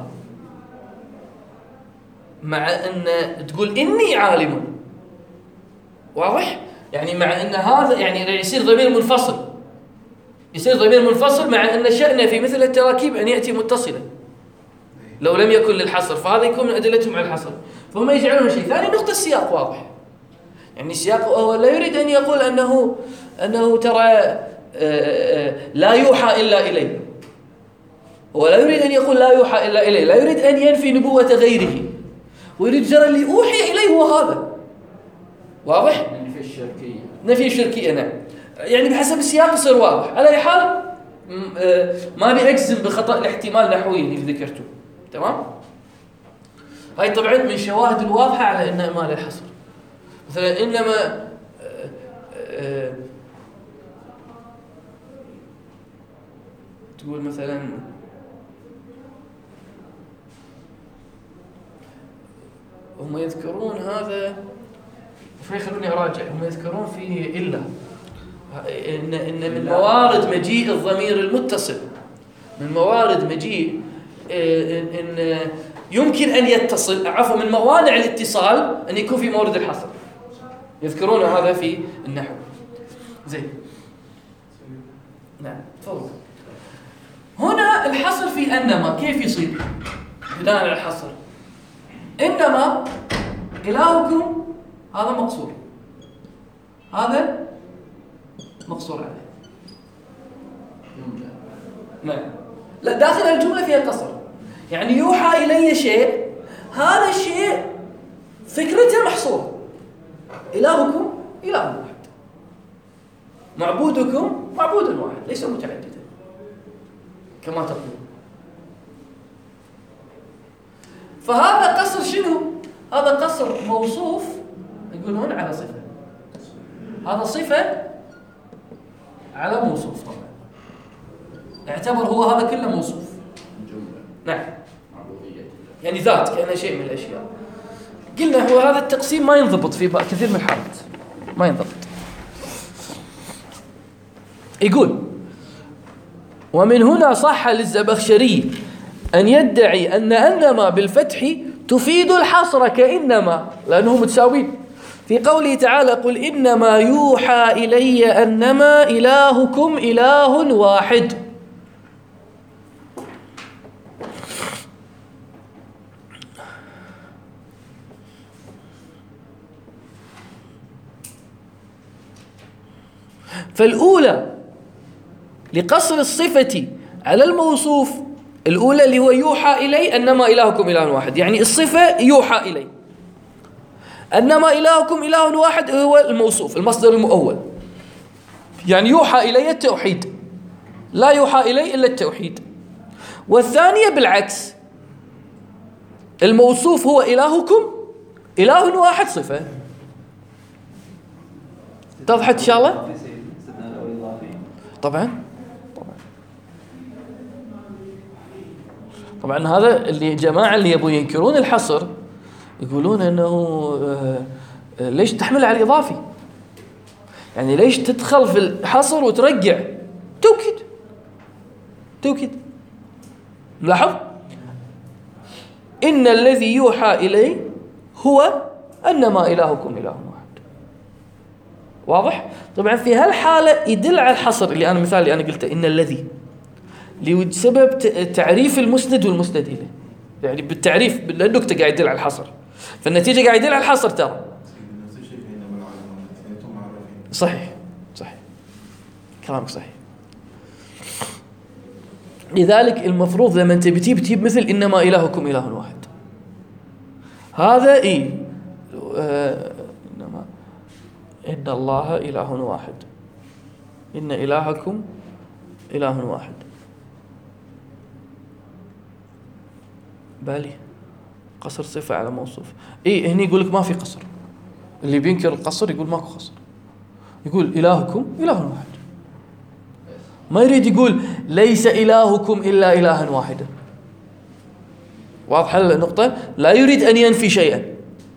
مع ان تقول اني عالم. واضح؟ يعني مع ان هذا يعني يصير ضمير منفصل، يصير ضمير منفصل مع ان شأنه في مثل التراكيب ان يأتي متصلا لو لم يكن للحصر، فهذا يكون من ادلتهم على الحصر، فهم يجعلون شيء ثاني. نقطة السياق واضح، يعني السياق هو لا يريد ان يقول انه انه ترى لا يوحى الا اليه، هو لا يريد ان يقول لا يوحى الا اليه، لا يريد ان ينفي نبوة غيره، ويريد جرى اللي اوحي اليه هو هذا. واضح؟ نفي الشركية، نفي الشركية. نعم، يعني بحسب السياق يصير واضح. على أي حال ما بيأجزم بخطأ الاحتمال نحوي اللي ذكرته. تمام؟ هاي طبعا من شواهد الواضحة على أن ما له حصر. مثلا إنما تقول مثلا هم يذكرون هذا، فيخلوني أراجع، هم يذكرون فيه إلا إن إن من موارد مجيء الضمير المتصل، من موارد مجيء إن يمكن أن يتصل، عفوا من موانع الاتصال أن يكون في مورد الحصر، يذكرون هذا في النحو. زين، نعم تفضل. هنا الحصر في أنما كيف يصير بناء على الحصر؟ إنما إلهكم هذا مقصور، هذا مقصور عليه. نعم، لا داخل الجملة فيها قصر، يعني يوحى إلي شيء، هذا الشيء فكرته محصورة. إلهكم إله واحد، معبودكم معبود واحد ليس متعددا كما تقول. فهذا قصر شنو؟ هذا قصر موصوف يقولون على صفة، هذا صفة على موصوف. طبعا اعتبر هو هذا كله موصوف. نعم، يعني ذات كأنه شيء من الأشياء. قلنا هو هذا التقسيم ما ينضبط في كثير من الحالات، ما ينضبط. يقول: ومن هنا صح للزمخشري أن يدعي أن أنما بالفتح تفيد الحصر كإنما، لأنهم متساوين. في قوله تعالى: قل إنما يوحى إلي أنما إلهكم إله واحد. فالأولى لقصر الصفة على الموصوف، الأولى اللي هو يوحى إلي أنما إلهكم إله واحد، يعني الصفة يوحى إلي، أنما إلهكم إله واحد هو الموصوف المصدر المؤول، يعني يوحى إلي التوحيد، لا يوحى إلي إلا التوحيد. والثانية بالعكس، الموصوف هو إلهكم إله واحد صفة. اتضحت إن شاء الله؟ طبعا طبعا طبعا هذا اللي جماعة اللي يبون ينكرون الحصر يقولون أنه ليش تحمل على الإضافي، يعني ليش تدخل في الحصر وترجع توكيد توكيد. لاحظ: إن الذي يوحى إليه هو أنما إلهكم إله واحد. واضح؟ طبعا في هالحالة يدل على الحصر اللي أنا مثال اللي أنا قلته، إن الذي لسبب تعريف المسند والمسند إليه، يعني بالتعريف بالنكتة قاعد يدل على الحصر، فالنتيجة قاعد يدل على الحصر. ترى صحيح صحيح كلامك صحيح. لذلك المفروض لما انت بتجيب تجيب مثل إنما إلهكم إله واحد، هذا إيه آه إنما إن الله إله واحد، إن إلهكم إله واحد. بالي قصر صفة على موصوف. إيه هني يقول لك ما في قصر، اللي بينكر القصر يقول ماكو قصر، يقول إلهكم إله واحد، ما يريد يقول ليس إلهكم إلا إلها واحدا. واضحة النقطة؟ لا يريد أن ينفي شيئا.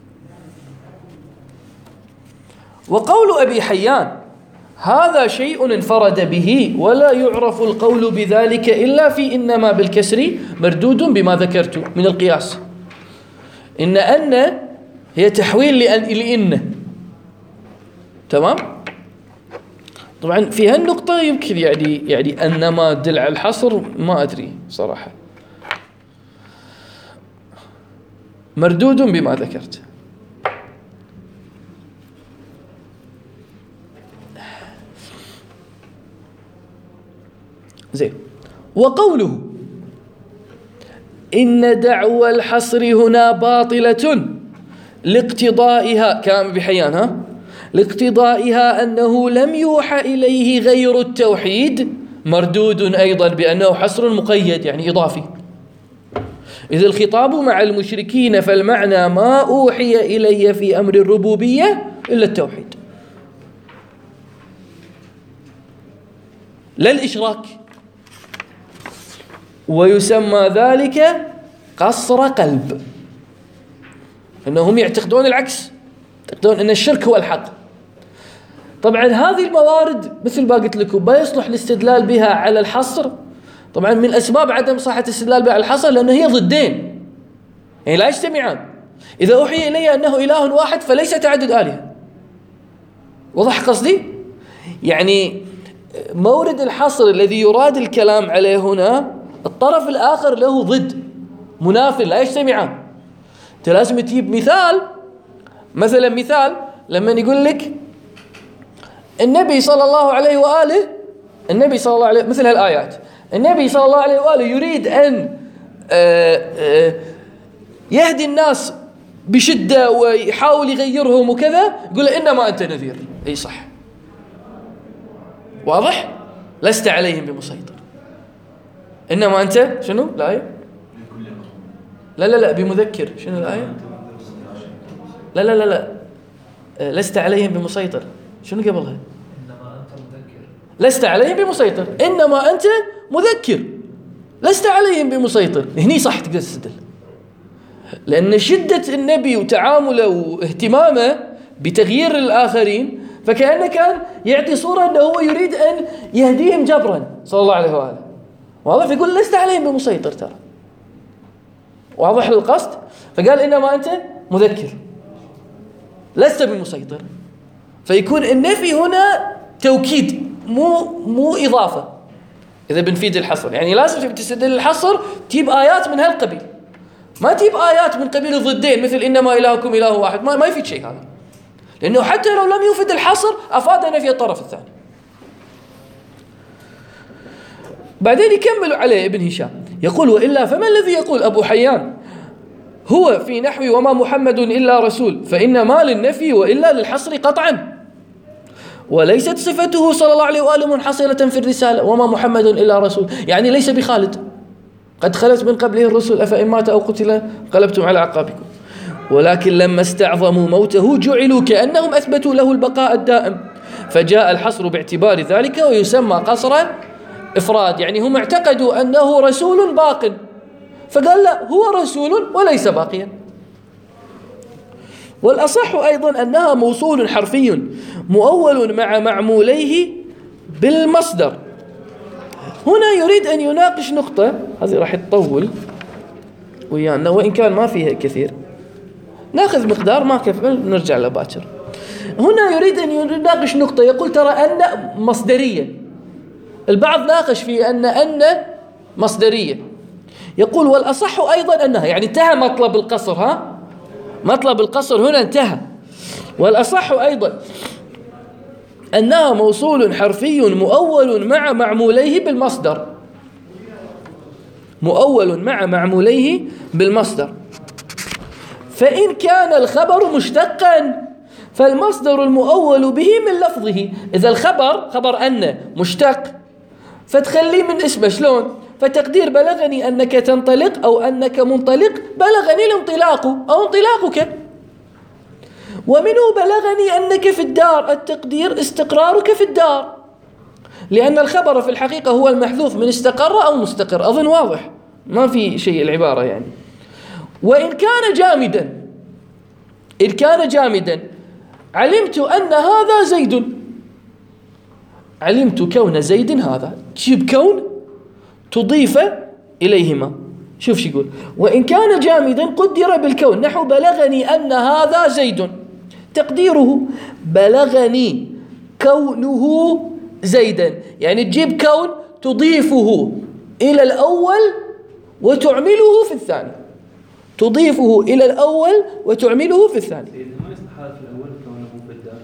وقول أبي حيان هذا شيء انفرد به ولا يعرف القول بذلك إلا في إنما بالكسر مردود بما ذكرت من القياس. إن أن هي تحويل لأن لإن. تمام؟ طبعا في هالنقطة يمكن يعني يعني أنما دل على الحصر ما أدري صراحة، مردود بما ذكرت. زين. وقوله إن دعوى الحصر هنا باطلة لاقتضائها، كلام بحيان ها لاقتضائها أنه لم يوحى إليه غير التوحيد، مردود أيضا بأنه حصر مقيد يعني إضافي. إذ الخطاب مع المشركين فالمعنى ما أوحي إلي في أمر الربوبية إلا التوحيد لا الإشراك، ويسمى ذلك قصر قلب. أنهم يعتقدون العكس، يعتقدون أن الشرك هو الحق. طبعا هذه الموارد مثل ما قلت لكم ما يصلح الاستدلال بها على الحصر طبعا من أسباب عدم صحة الاستدلال بها الحصر لأنه هي ضدين، يعني لا يجتمعان. إذا أوحي إلي أنه إله واحد فليس تعدد آلهة. وضح قصدي؟ يعني مورد الحصر الذي يراد الكلام عليه هنا الطرف الآخر له ضد منافل لا يجتمعان. أنت لازم تجيب مثال، مثلا مثال لما يقول لك النبي صلى الله عليه وآله النبي صلى الله عليه مثل هالآيات، النبي صلى الله عليه وآله يريد أن يهدي الناس بشدة ويحاول يغيرهم وكذا، يقول إنما أنت نذير. أي صح، واضح؟ لست عليهم بمسيطر. إنما أنت شنو الآية؟ لا لا لا بمذكر. شنو الآية؟ لا لا لا لا لست عليهم بمسيطر. شنو قبلها؟ إنما أنت مذكر. لست عليهم بمسيطر، إنما أنت مذكر لست عليهم بمسيطر. هني صح تقدر تستدل، لأن شدة النبي وتعامله واهتمامه بتغيير الآخرين فكأنه كان يعطي صورة أنه هو يريد أن يهديهم جبرا صلى الله عليه وآله. واضح؟ فيقول لست عليهم بمسيطر ترى. واضح القصد؟ فقال إنما أنت مذكر لست بمسيطر. فيكون النفي هنا توكيد مو مو إضافة. إذا بنفيد الحصر يعني لازم تستدل الحصر تجيب آيات من هالقبيل، ما تجيب آيات من قبيل الضدين مثل إنما إلهكم إله واحد. ما, ما يفيد شيء هذا، لأنه حتى لو لم يفيد الحصر أفاد نفي الطرف الثاني. بعدين يكمل عليه ابن هشام يقول وإلا فما الذي يقول أبو حيان هو في نحو وما محمد إلا رسول فإن ما للنفي وإلا للحصر قطعا، وليست صفته صلى الله عليه وآله منحصرة في الرسالة وما محمد إلا رسول، يعني ليس بخالد قد خلت من قبله الرسل أفإن مات أو قتل قلبتم على أعقابكم، ولكن لما استعظموا موته جعلوا كأنهم أثبتوا له البقاء الدائم، فجاء الحصر باعتبار ذلك ويسمى قصر إفراد. يعني هم اعتقدوا أنه رسول باق، فقال لا هو رسول وليس باقيا. والأصح أيضا أنها موصول حرفي مؤول مع معموليه بالمصدر. هنا يريد أن يناقش نقطة، هذه راح تطول ويانا وإن كان ما فيها كثير، ناخذ مقدار ما كفل نرجع لباكر. هنا يريد أن يناقش نقطة، يقول ترى أن مصدرية. البعض ناقش في أن أن مصدرية، يقول والأصح أيضا أنها، يعني انتهى مطلب القصر، ها مطلب القصر هنا انتهى. والأصح أيضا أنها موصول حرفي مؤول مع معموليه بالمصدر، مؤول مع معموليه بالمصدر. فإن كان الخبر مشتقا فالمصدر المؤول به من لفظه. إذا الخبر خبر أن مشتق فتخليه من اسمه، شلون؟ فتقدير بلغني أنك تنطلق أو أنك منطلق، بلغني الانطلاق أو انطلاقك. ومنه بلغني أنك في الدار، التقدير استقرارك في الدار، لأن الخبر في الحقيقة هو المحذوف من استقر أو مستقر. أظن واضح، ما في شيء العبارة يعني. وإن كان جامدا، إن كان جامدا علمت أن هذا زيد، علمت كون زيد هذا، تجيب كون تضيف إليهما. شوف شو يقول، وإن كان جامدا قدر بالكون، نحو بلغني أن هذا زيد، تقديره بلغني كونه زيدا، يعني تجيب كون تضيفه إلى الأول وتعمله في الثاني، تضيفه إلى الأول وتعمله في الثاني. ما يصلح في الأول كونه في الدار،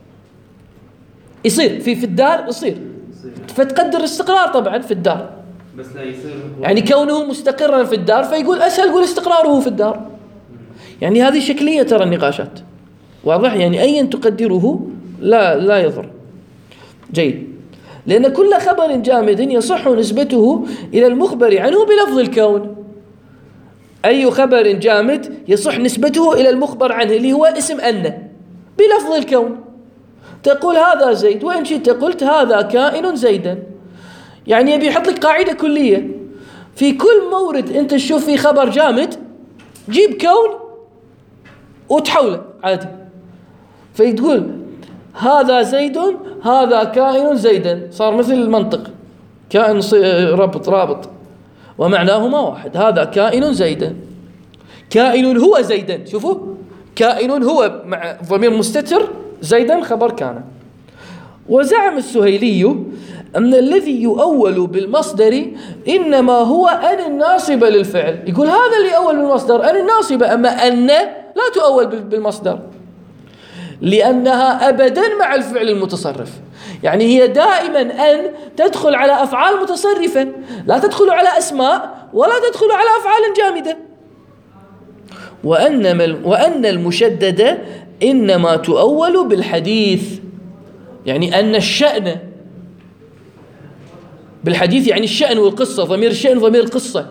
يصير في في الدار يصير، فتقدر استقرار طبعا في الدار، بس لا يصير يعني كونه مستقرا في الدار فيقول أسهل يقول استقراره في الدار. يعني هذه شكلية ترى النقاشات، واضح؟ يعني أيا تقدره لا لا يضر. جيد، لأن كل خبر جامد يصح نسبته إلى المخبر عنه بلفظ الكون. أي خبر جامد يصح نسبته إلى المخبر عنه اللي هو اسم أن بلفظ الكون. تقول هذا زيد، وإن شئت قلت هذا كائن زيدا. يعني يبي يحط لك قاعدة كلية، في كل مورد أنت تشوف فيه خبر جامد جيب كون وتحوله عادي، فتقول هذا زيد هذا كائن زيدا، صار مثل المنطق كائن ربط رابط ومعناهما واحد. هذا كائن زيدا، كائن هو زيدا. شوفوا، كائن هو مع ضمير مستتر، زيدا خبر كان. وزعم السهيلي أن الذي يؤول بالمصدر إنما هو أن الناصبة للفعل. يقول هذا اللي أول بالمصدر أن الناصبة، أما أن لا تؤول بالمصدر لأنها أبدا مع الفعل المتصرف. يعني هي دائما أن تدخل على أفعال متصرفة، لا تدخل على أسماء ولا تدخل على أفعال جامدة. وأن وأن المشددة إنما تؤول بالحديث، يعني أن الشأن بالحديث يعني الشأن والقصة، ضمير الشأن ضمير القصة.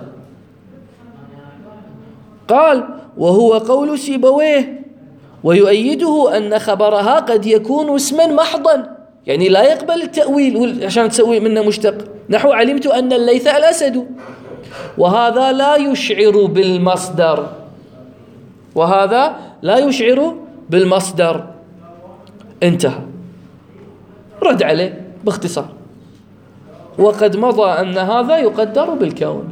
قال وهو قول سيبويه، ويؤيده أن خبرها قد يكون اسما محضا، يعني لا يقبل التأويل عشان تسوي منه مشتق، نحو علمت أن الليث الأسد، وهذا لا يشعر بالمصدر، وهذا لا يشعر بالمصدر. انتهى، رد عليه باختصار. وقد مضى أن هذا يقدر بالكون.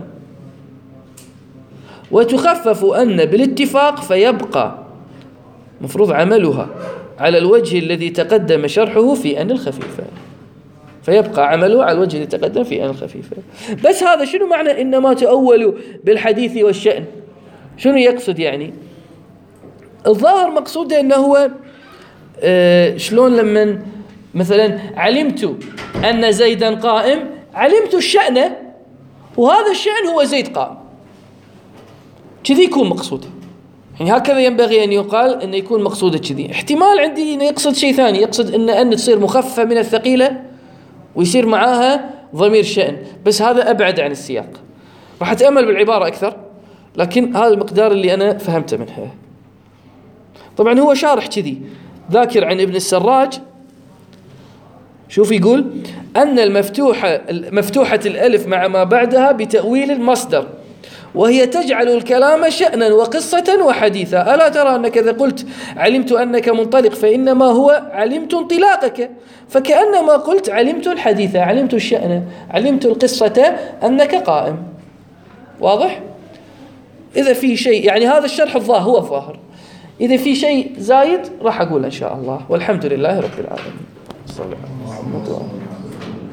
وتخفف أن بالاتفاق، فيبقى مفروض عملها على الوجه الذي تقدم شرحه في أن الخفيفة، فيبقى عمله على الوجه الذي تقدم في أن الخفيفة. بس هذا شنو معنى إنما تؤول بالحديث والشأن؟ شنو يقصد يعني؟ الظاهر مقصوده أنه هو آه شلون لما مثلا علمت أن زيدا قائم، علمت الشأن وهذا الشأن هو زيد قائم، كذي يكون مقصوده. يعني هكذا ينبغي أن يقال أن يكون مقصوده كذي. احتمال عندي أن يقصد شيء ثاني، يقصد أن أن تصير مخففة من الثقيلة ويصير معاها ضمير شأن، بس هذا أبعد عن السياق. راح أتأمل بالعبارة أكثر، لكن هذا المقدار اللي أنا فهمته منها. طبعا هو شارح كذي ذاكر عن ابن السراج. شوف يقول أن المفتوحة مفتوحة الألف مع ما بعدها بتأويل المصدر، وهي تجعل الكلام شأنا وقصة وحديثا. ألا ترى أنك إذا قلت علمت أنك منطلق فإنما هو علمت انطلاقك، فكأنما قلت علمت الحديث، علمت الشأن، علمت القصة أنك قائم. واضح؟ إذا في شيء، يعني هذا الشرح الظاهر هو الظاهر، إذا في شيء زايد راح أقول إن شاء الله. والحمد لله رب العالمين. صلى الله عليه وسلم.